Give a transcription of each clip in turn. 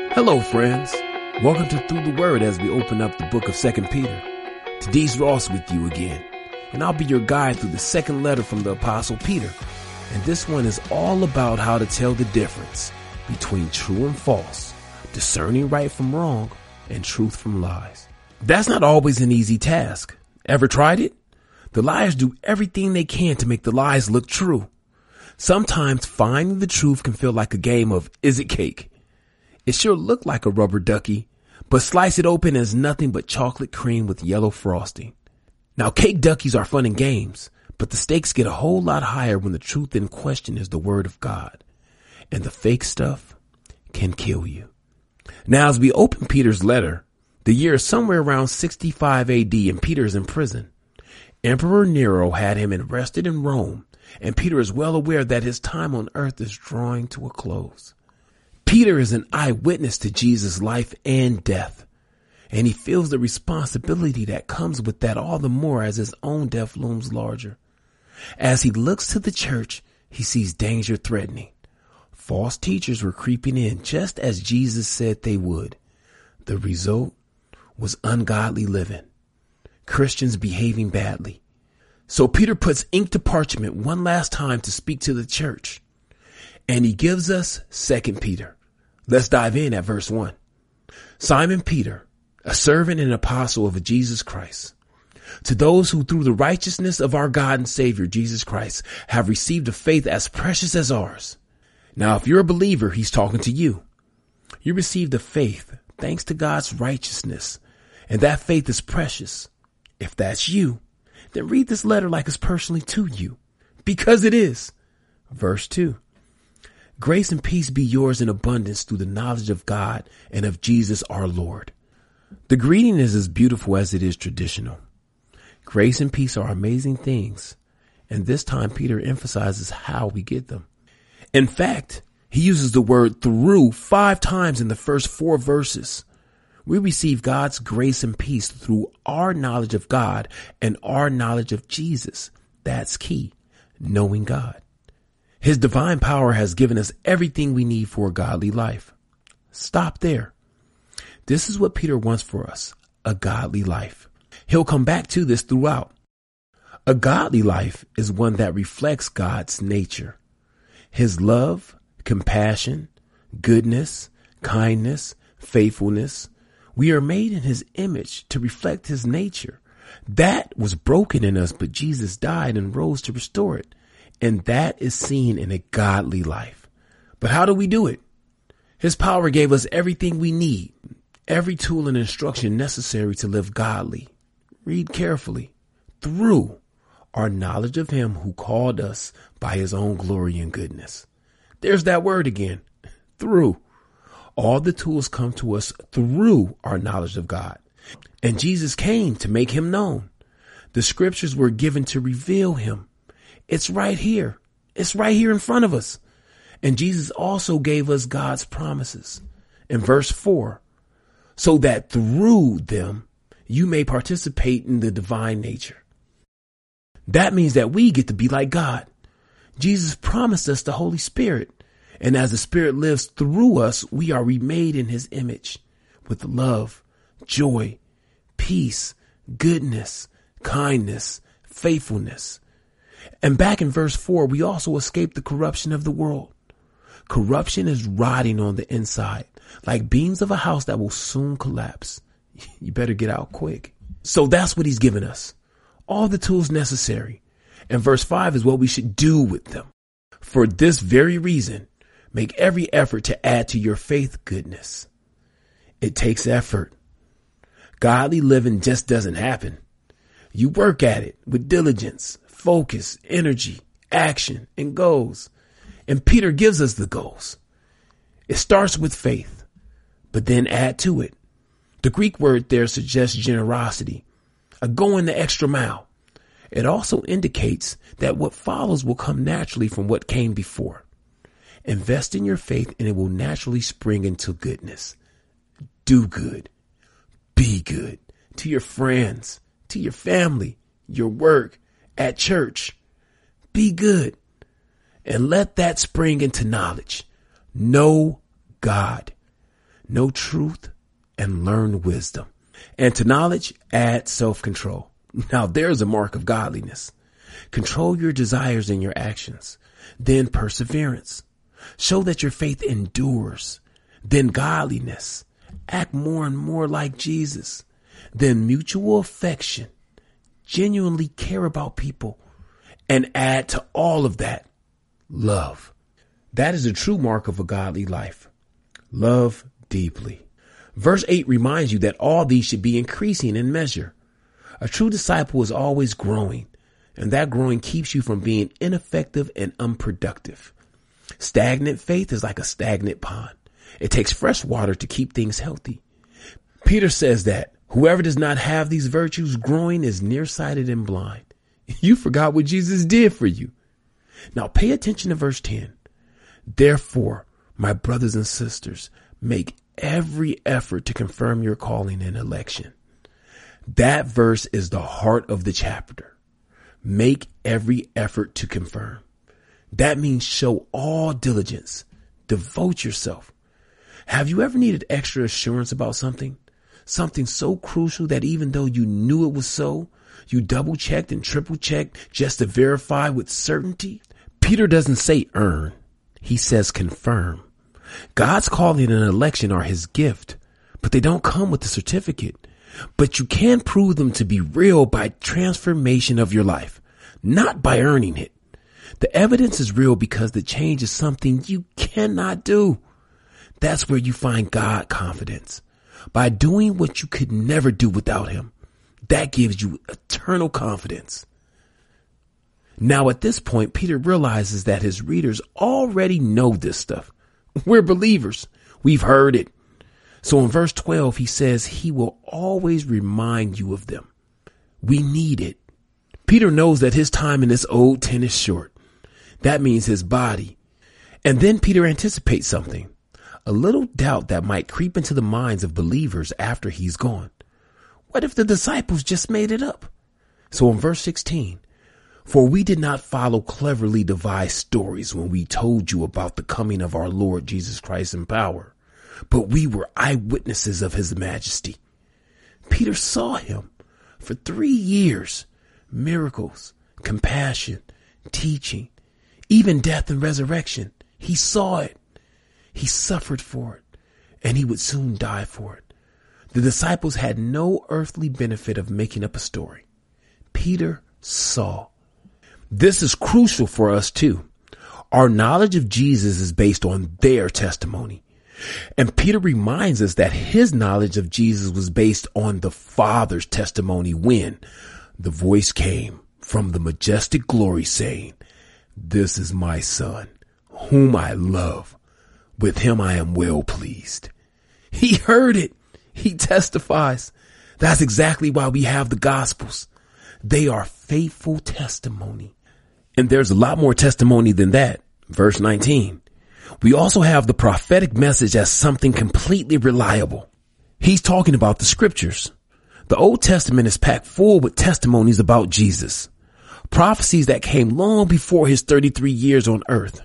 Hello, friends. Welcome to Through the Word as we open up the book of 2 Peter. Today's Ross with you again, and I'll be your guide through the second letter from the Apostle Peter. And this one is all about how to tell the difference between true and false, discerning right from wrong, and truth from lies. That's not always an easy task. Ever tried it? The liars do everything they can to make the lies look true. Sometimes finding the truth can feel like a game of is it cake? It sure looked like a rubber ducky, but slice it open as nothing but chocolate cream with yellow frosting. Now, cake duckies are fun and games, but the stakes get a whole lot higher when the truth in question is the word of God, and the fake stuff can kill you. Now, as we open Peter's letter, the year is somewhere around 65 AD and Peter is in prison. Emperor Nero had him arrested in Rome, and Peter is well aware that his time on earth is drawing to a close. Peter is an eyewitness to Jesus' life and death, and he feels the responsibility that comes with that all the more as his own death looms larger. As he looks to the church, he sees danger threatening. False teachers were creeping in just as Jesus said they would. The result was ungodly living, Christians behaving badly. So Peter puts ink to parchment one last time to speak to the church, and he gives us 2 Peter. Let's dive in at verse 1. Simon Peter, a servant and apostle of Jesus Christ, to those who through the righteousness of our God and Savior Jesus Christ have received a faith as precious as ours. Now, if you're a believer, he's talking to you. You received a faith thanks to God's righteousness, and that faith is precious. If that's you, then read this letter like it's personally to you, because it is. Verse 2. Grace and peace be yours in abundance through the knowledge of God and of Jesus our Lord. The greeting is as beautiful as it is traditional. Grace and peace are amazing things, and this time Peter emphasizes how we get them. In fact, he uses the word through 5 times in the first 4 verses. We receive God's grace and peace through our knowledge of God and our knowledge of Jesus. That's key, knowing God. His divine power has given us everything we need for a godly life. Stop there. This is what Peter wants for us, a godly life. He'll come back to this throughout. A godly life is one that reflects God's nature. His love, compassion, goodness, kindness, faithfulness. We are made in his image to reflect his nature. That was broken in us, but Jesus died and rose to restore it. And that is seen in a godly life. But how do we do it? His power gave us everything we need, every tool and instruction necessary to live godly. Read carefully. Through our knowledge of him who called us by his own glory and goodness. There's that word again. Through. All the tools come to us through our knowledge of God. And Jesus came to make him known. The scriptures were given to reveal him. It's right here. It's right here in front of us. And Jesus also gave us God's promises. In verse 4, so that through them you may participate in the divine nature. That means that we get to be like God. Jesus promised us the Holy Spirit. And as the Spirit lives through us, we are remade in his image with love, joy, peace, goodness, kindness, faithfulness. And back in verse 4, we also escape the corruption of the world. Corruption is rotting on the inside, like beams of a house that will soon collapse. You better get out quick. So that's what he's given us. All the tools necessary. And verse 5 is what we should do with them. For this very reason, make every effort to add to your faith goodness. It takes effort. Godly living just doesn't happen. You work at it with diligence, focus, energy, action, and goals. And Peter gives us the goals. It starts with faith, but then add to it. The Greek word there suggests generosity, a going the extra mile. It also indicates that what follows will come naturally from what came before. Invest in your faith and it will naturally spring into goodness. Do good. Be good to your friends, to your family, your work, at church. Be good and let that spring into knowledge. Know God. know truth, and learn wisdom. And to knowledge, add self-control. Now there's a mark of godliness. Control your desires and your actions. Then perseverance. Show that your faith endures. Then godliness. Act more and more like Jesus. Then mutual affection. Genuinely care about people. And add to all of that, love. That is the true mark of a godly life. Love deeply. Verse 8 reminds you that all these should be increasing in measure. A true disciple is always growing, and that growing keeps you from being ineffective and unproductive. Stagnant faith is like a stagnant pond. It takes fresh water to keep things healthy. Peter says that whoever does not have these virtues growing is nearsighted and blind. You forgot what Jesus did for you. Now pay attention to verse 10. Therefore, my brothers and sisters, make every effort to confirm your calling and election. That verse is the heart of the chapter. Make every effort to confirm. That means show all diligence. Devote yourself. Have you ever needed extra assurance about something? Something so crucial that even though you knew it was so, you double checked and triple checked just to verify with certainty? Peter doesn't say earn. He says confirm. God's calling and election are his gift, but they don't come with a certificate. But you can prove them to be real by transformation of your life, not by earning it. The evidence is real because the change is something you cannot do. That's where you find God confidence. By doing what you could never do without him. That gives you eternal confidence. Now at this point, Peter realizes that his readers already know this stuff. We're believers. We've heard it. So in verse 12, he says he will always remind you of them. We need it. Peter knows that his time in this old tent is short. That means his body. And then Peter anticipates something, a little doubt that might creep into the minds of believers after he's gone. What if the disciples just made it up? So in verse 16, for we did not follow cleverly devised stories when we told you about the coming of our Lord Jesus Christ in power, but we were eyewitnesses of his majesty. Peter saw him for 3 years, miracles, compassion, teaching, even death and resurrection. He saw it. He suffered for it, and he would soon die for it. The disciples had no earthly benefit of making up a story. Peter saw. This is crucial for us too. Our knowledge of Jesus is based on their testimony. And Peter reminds us that his knowledge of Jesus was based on the Father's testimony when the voice came from the majestic glory saying, "This is my son, whom I love. With him I am well pleased." He heard it. He testifies. That's exactly why we have the Gospels. They are faithful testimony. And there's a lot more testimony than that. Verse 19. We also have the prophetic message as something completely reliable. He's talking about the scriptures. The Old Testament is packed full with testimonies about Jesus. Prophecies that came long before his 33 years on earth.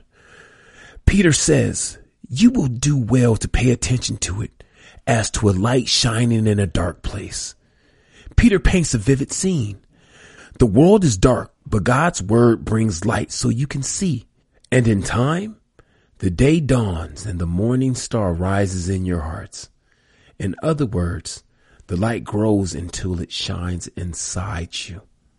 Peter says, you will do well to pay attention to it as to a light shining in a dark place. Peter paints a vivid scene. The world is dark, but God's word brings light so you can see. And in time, the day dawns and the morning star rises in your hearts. In other words, the light grows until it shines inside you.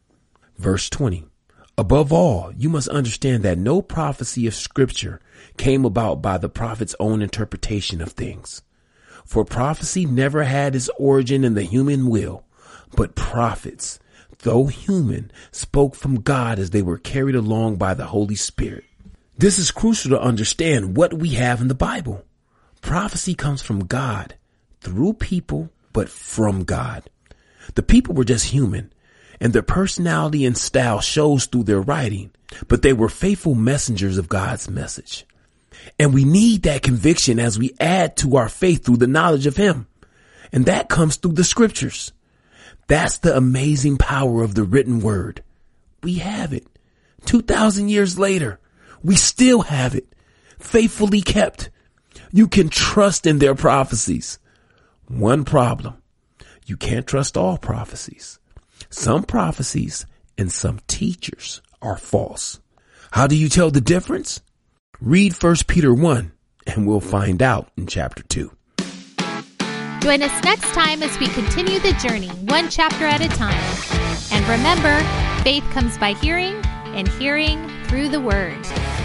Verse 20. Above all, you must understand that no prophecy of scripture came about by the prophet's own interpretation of things. For prophecy never had its origin in the human will, but prophets, though human, spoke from God as they were carried along by the Holy Spirit. This is crucial to understand what we have in the Bible. Prophecy comes from God, through people, but from God. The people were just human, and their personality and style shows through their writing, but they were faithful messengers of God's message. And we need that conviction as we add to our faith through the knowledge of him. And that comes through the scriptures. That's the amazing power of the written word. We have it. 2,000 years later, we still have it, faithfully kept. You can trust in their prophecies. One problem: you can't trust all prophecies. Some prophecies and some teachers are false. How do you tell the difference? Read 1 Peter 1 and we'll find out in chapter 2. Join us next time as we continue the journey, one chapter at a time. And remember, faith comes by hearing, and hearing through the Word.